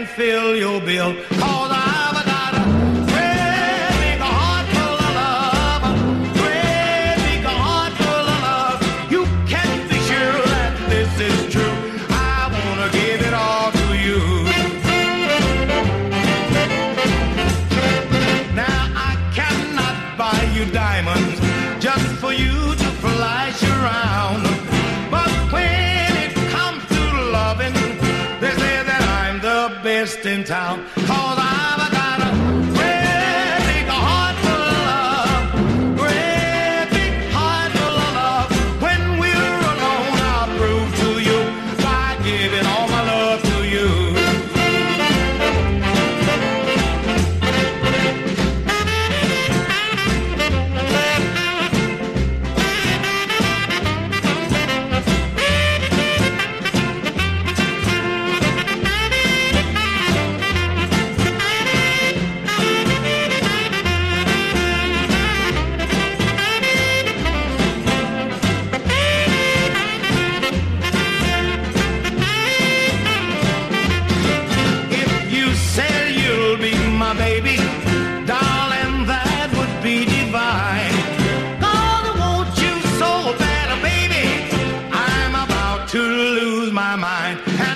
can fill your bill. 'Cause I've got a great big heart full of love, a great big heart full of love. You can be sure that this is true. I wanna give it all to you. Now I cannot buy you diamonds just for you to flash around. But when it comes to loving, they say that I'm the best in town. 'Cause I've got a great big heart full of love, great big heart full of love. When we're alone, I'll prove to you by giving all my love to you. Say you'll be my baby, darling, that would be divine. Gonna want you so bad, baby, I'm about to lose my mind. And